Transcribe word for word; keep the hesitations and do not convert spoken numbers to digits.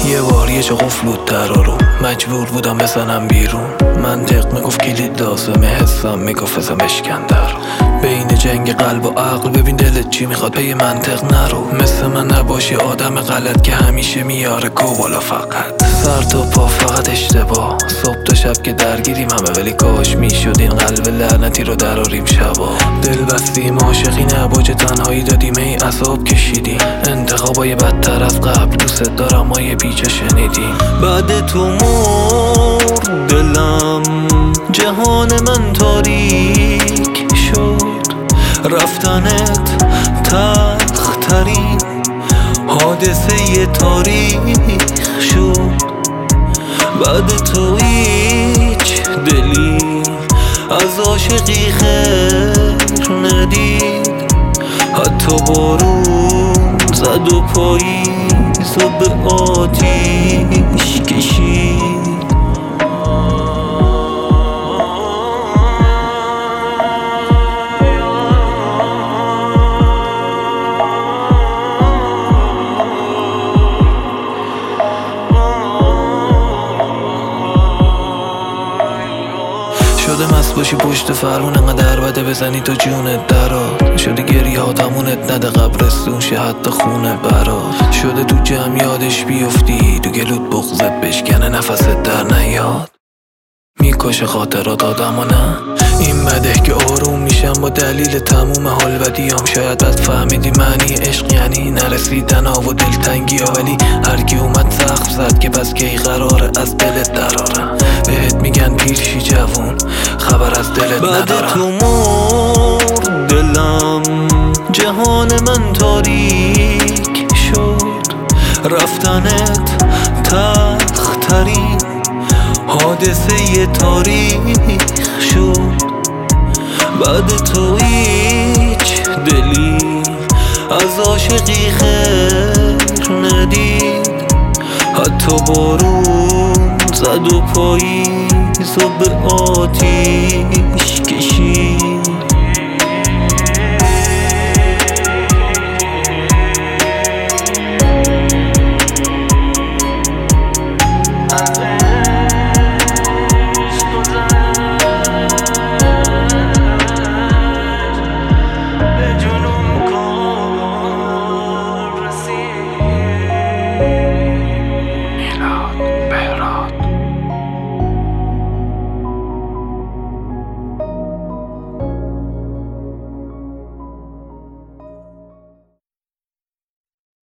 یه بار یه چه قفل بود در رو مجبور بودم بزنم بیرون. منطق میگفت کلید لازمه، حسم میگفت ازم بشکندر. بین جنگ قلب و عقل ببین دلت چی میخواد، به منطق نرو. مثل من نباشی آدم غلط که همیشه میاره گو بالا فقط. سر تا پا فقط اشتباه، صبح تا شب که درگیریم همه، ولی کاش میشد این قلب لعنتی رو دراریم شبا. دل بستیم عاشقی نباجه تنهایی دادیم ای عذاب کشیدیم. انتخابای بدتر از قبل دوست دارم ما یه بیجا شنیدیم. بعد تو مرد دلم، جهان من تاریک شد. رفتنت تلخ ترین حادثه تاریخ شد. بعد تو هیچ دلی از عاشقی خیر ندید. حتی بارون زد و پاییز و به آتیش کشید. شده مست باشی پشت فرمون انقدر بده بزنی تو جونت درات. شده گریه ها تمونت نده قبرستون شه حتی خونه برات. شده تو جمع یادش بیفتی، تو گلوت بغزت بشکنه نفست در نیاد. میکشه خاطرات آدم و نه این بده که آروم میشم با دلیل تموم حال بدیام. شاید بد فهمیدی معنی عشق یعنی نرسیدن ها و دلتنگی ها، ولی هرکی اومد زخم زد که پس کی قراره از دلت درارم. بهت میگن پیرشی جوون خبر از دلت ندارم. بعد تو مرد دلم، جهان من تاریک شد. رفتنت تلخ ترین حادثه تاریخ شد. بعد تو هیچ دلی از عاشقی خیر ندید. حتی بارون زد و پاییز و به آتیش کشید.